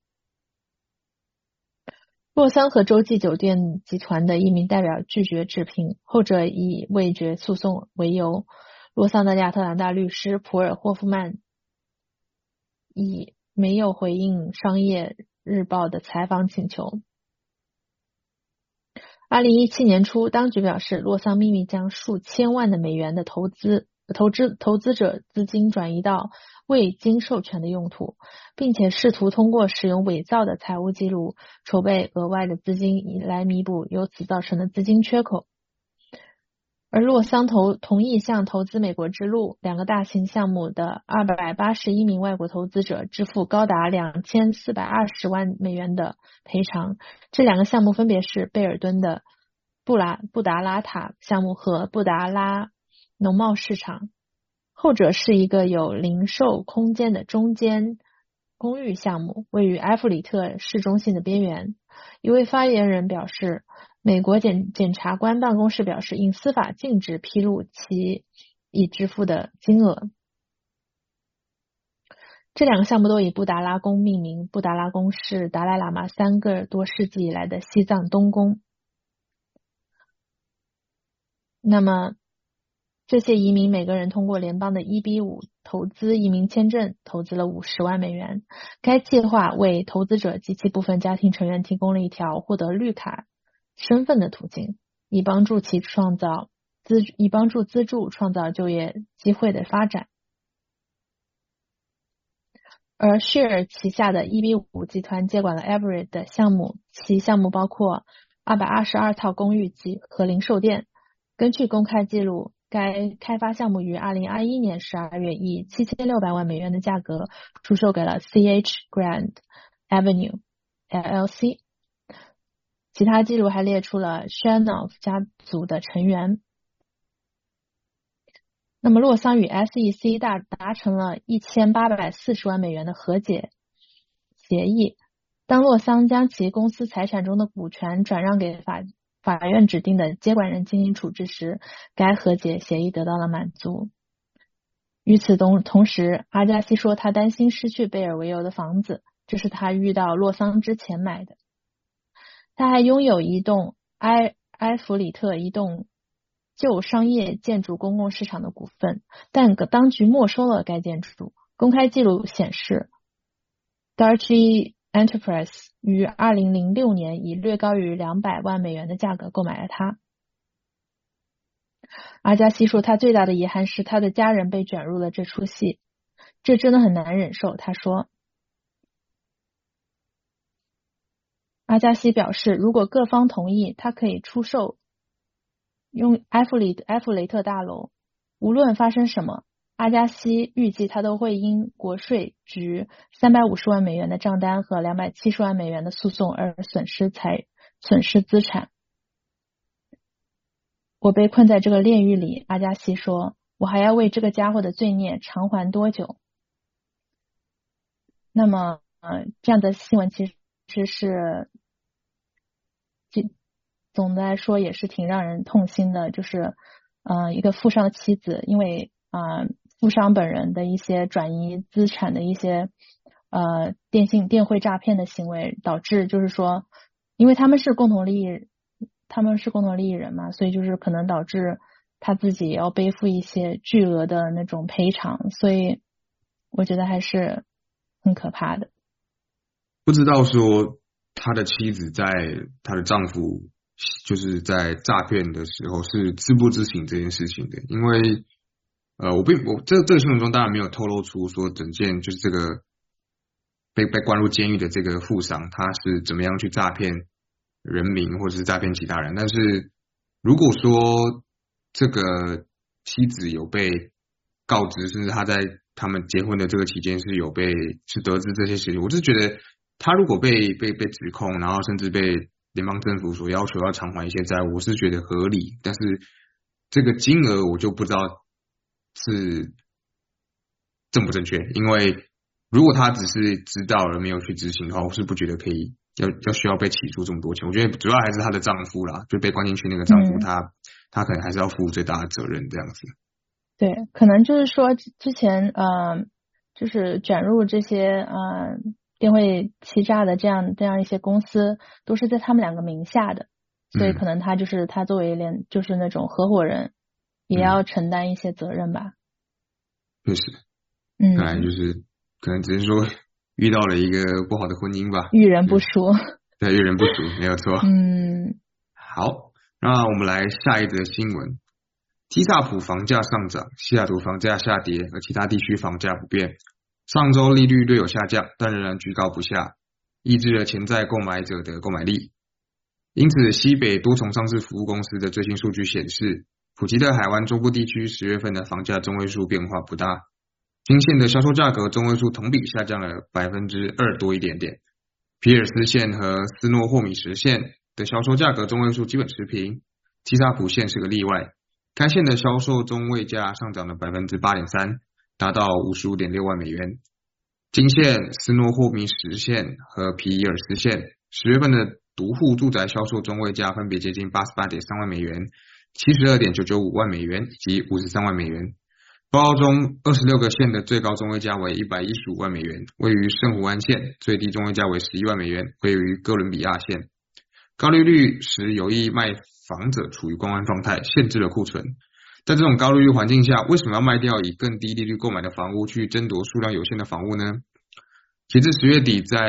洛桑和洲际酒店集团的一名代表拒绝置评，后者以未决诉讼为由。洛桑的亚特兰大律师普尔霍夫曼已没有回应商业日报的采访请求。2017年初，当局表示洛桑秘密将数千万的美元的投资者资金转移到未经授权的用途，并且试图通过使用伪造的财务记录筹备额外的资金以来弥补由此造成的资金缺口。而洛桑同意向投资美国之路2个大型项目的281名外国投资者支付高达2420万美元的赔偿。这2个项目分别是贝尔敦的布达拉塔项目和布达拉农贸市场，后者是一个有零售空间的中间公寓项目，位于埃弗里特市中心的边缘。一位发言人表示，美国检察官办公室表示，因司法禁止披露其已支付的金额。这2个项目都以布达拉宫命名，布达拉宫是达赖喇嘛3个多世纪以来的西藏东宫。那么这些移民每个人通过联邦的 EB-5 投资移民签证投资了50万美元。该计划为投资者及其部分家庭成员提供了一条获得绿卡身份的途径，以帮助资助创造就业机会的发展。而谢尔旗下的 EB-5 集团接管了 Everett 的项目，其项目包括222套公寓及和零售店。根据公开记录，该开发项目于2021年12月以7600万美元的价格出售给了 CH Grand Avenue LLC。其他记录还列出了 Chernoff 家族的成员。那么洛桑与 SEC 达成了1840万美元的和解协议。当洛桑将其公司财产中的股权转让给法院指定的接管人进行处置时，该和解协议得到了满足。与此同时，阿加西说他担心失去贝尔维尤的房子， 这是他遇到洛桑之前买的。他还拥有一栋埃弗里特一栋旧商业建筑公共市场的股份，但当局没收了该建筑。公开记录显示 Darchi Enterprise 于2006年以略高于200万美元的价格购买了它。阿加西说他最大的遗憾是他的家人被卷入了这出戏，这真的很难忍受。他说，阿加西表示，如果各方同意，他可以出售用埃弗雷特大楼。无论发生什么，阿加西预计他都会因国税局350万美元的账单和270万美元的诉讼而损失资产。我被困在这个炼狱里，阿加西说，我还要为这个家伙的罪孽偿还多久？那么这样的新闻其实是总的来说也是挺让人痛心的，就是一个富商的妻子因为富商本人的一些转移资产的一些电汇诈骗的行为，导致就是说因为他们是共同利益人嘛，所以就是可能导致他自己也要背负一些巨额的那种赔偿，所以我觉得还是很可怕的。 不知道说他的妻子在他的丈夫就是在诈骗的时候是知不知情这件事情的，因为这个新闻中当然没有透露出说整件就是这个被关入监狱的这个富商他是怎么样去诈骗人民或者是诈骗其他人，但是如果说这个妻子有被告知，甚至他在他们结婚的这个期间是得知这些事情，我是觉得他如果被指控，然后甚至被联邦政府所要求要偿还一些债务，我是觉得合理，但是这个金额我就不知道是正不正确，因为如果他只是知道而没有去执行的话，我是不觉得可以需要被起诉这么多钱。我觉得主要还是她的丈夫啦，就被关进去那个丈夫，他可能还是要负最大的责任这样子。 对，可能就是说之前就是卷入这些电汇欺诈的这样一些公司都是在他们两个名下的，所以可能他作为就是那种合伙人也要承担一些责任吧。 确实，看来就是可能只是说遇到了一个不好的婚姻吧， 遇人不淑。 对，遇人不淑，没有错。好，那我们来下一则新闻。基萨普房价上涨，西雅图房价下跌，而其他地区房价不变。上周利率略有下降，但仍然居高不下，抑制了潜在购买者的购买力。因此，西北多重上市服务公司的最新数据显示，普吉特海湾中部地区10月份的房价中位数变化不大，金线的销售价格中位数同比下降了 2% 多一点点，皮尔斯线和斯诺霍米什线的销售价格中位数基本持平，基萨普线是个例外，该线的销售中位价上涨了 8.3%， 达到 55.6 万美元。金线、斯诺霍米什线和皮尔斯线10月份的独户住宅销售中位价分别接近 88.3 万美元、72.995 万美元以及53万美元。报告中26个县的最高中位价为115万美元，位于圣胡安县，最低中位价为11万美元，位于哥伦比亚县。高利率使有意卖房者处于观望状态，限制了库存。在这种高利率环境下，为什么要卖掉以更低利率购买的房屋去争夺数量有限的房屋呢？截至10月底，在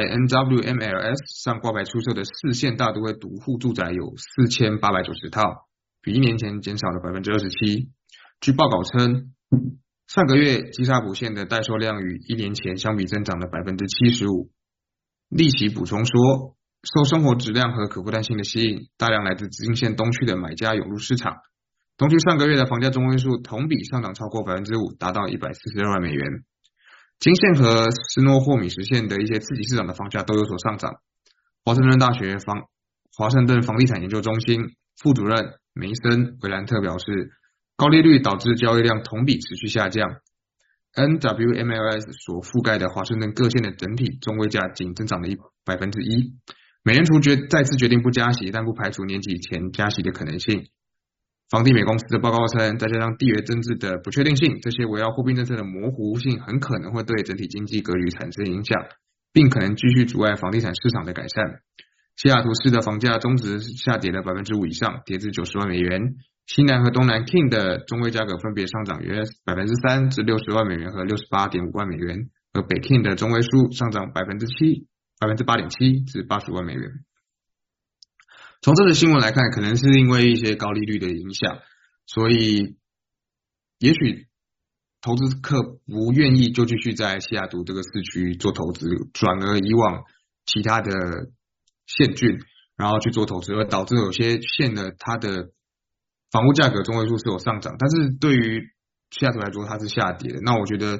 NWMLS 上挂牌出售的4线大都会独户住宅有4890套，比1年前减少了 27%。据报告称，上个月基萨普县的待售量与1年前相比增长了 75%。 利奇补充说，受生活质量和可负担性的吸引，大量来自紫金县东区的买家涌入市场。东区上个月的房价中位数同比上涨超过 5%， 达到142万美元。金县和斯诺霍米什县的一些次级市场的房价都有所上涨。华盛顿大学华盛顿房地产研究中心副主任梅森·维兰特表示，高利率导致交易量同比持续下降。NWMLS 所覆盖的华盛顿各县的整体中位价仅增长了 1%。 美联储再次决定不加息，但不排除年底前加息的可能性。房地美公司的报告称，再加上地缘政治的不确定性，这些围绕货币政策的模糊性很可能会对整体经济格局产生影响， 并可能继续阻碍房地产市场的改善。西雅图市的房价中值下跌了 5% 以上，跌至90万美元。西南和东南 King 的中位价格分别上涨约 3% 至60万美元和 68.5 万美元，而北 King 的中位数上涨 8.7% 至80万美元。从这个新闻来看，可能是因为一些高利率的影响，所以也许投资客不愿意就继续在西雅图这个市区做投资，转而移往其他的县郡，然后去做投资，而导致有些县的它的房屋价格中位数是有上涨，但是对于西雅图来说它是下跌的。那我觉得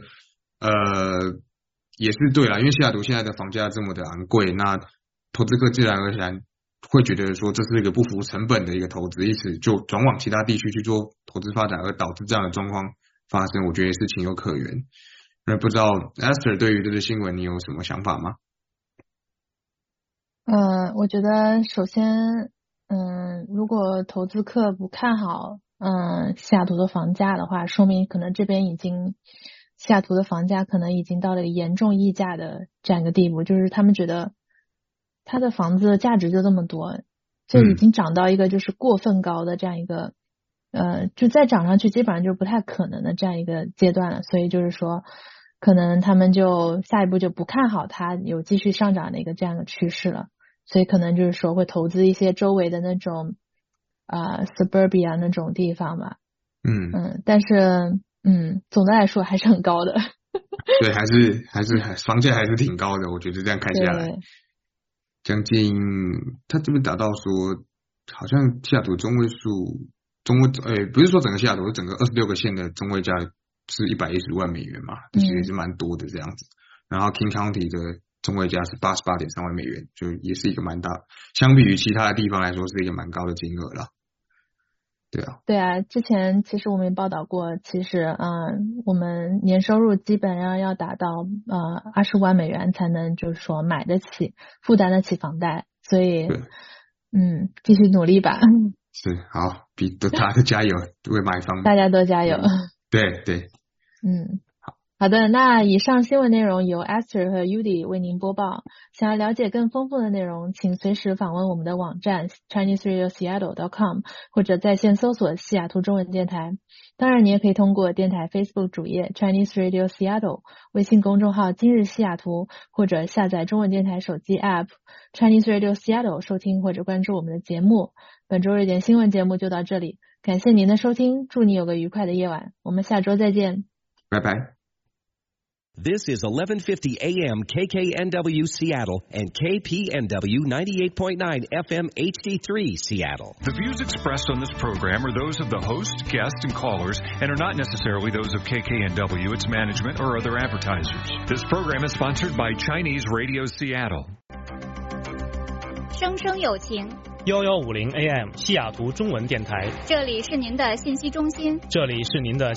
也是对啦，因为西雅图现在的房价这么的昂贵，那投资客自然而然会觉得说这是一个不符成本的一个投资，因此就转往其他地区去做投资发展，而导致这样的状况发生，我觉得也是情有可原。那不知道 Esther 对于这个新闻你有什么想法吗？ 我觉得首先如果投资客不看好西雅图的房价的话，说明可能这边西雅图的房价可能已经到了严重溢价的这样一个地步，就是他们觉得他的房子的价值就这么多，就已经涨到一个就是过分高的这样一个就再涨上去基本上就是不太可能的这样一个阶段了，所以就是说可能他们就下一步就不看好它有继续上涨的一个这样的趋势了，所以可能就是说会投资一些周围的那种suburbia 那种地方吧。但是总的来说还是很高的。 对，还是房价还是挺高的，我觉得这样看下来将近他这边达到说好像西雅图中位数不是说整个西雅图，整个26个县的中位价是110万美元嘛，其实也是蛮多的这样子。然后 King County 的中位价是 88.3 万美元，就也是一个蛮大，相比于其他的地方来说是一个蛮高的金额了。对啊， 之前其实我们也报道过，其实我们年收入基本上要达到25万美元才能就是说买得起负担得起房贷，所以继续努力吧。 是，好，大家加油，为买房大家都加油。 对好的，那以上新闻内容由 Esther 和 Yudi 为您播报。想要了解更丰富的内容，请随时访问我们的网站 ChineseRadioSeattle.com 或者在线搜索西雅图中文电台。当然你也可以通过电台 Facebook 主页 Chinese Radio Seattle、 微信公众号今日西雅图，或者下载中文电台手机 App Chinese Radio Seattle 收听或者关注我们的节目。本周瑞典新闻节目就到这里，感谢您的收听，祝你有个愉快的夜晚，我们下周再见， 拜拜。 This is 1150 AM KKNW Seattle and KPNW 98.9 FM HD3 Seattle. The views expressed on this program are those of the host, guests, and callers and are not necessarily those of KKNW, its management, or other advertisers. This program is sponsored by Chinese Radio Seattle. 生生有情 1150 AM 西雅图中文电台， 这里是您的信息中心， 这里是您的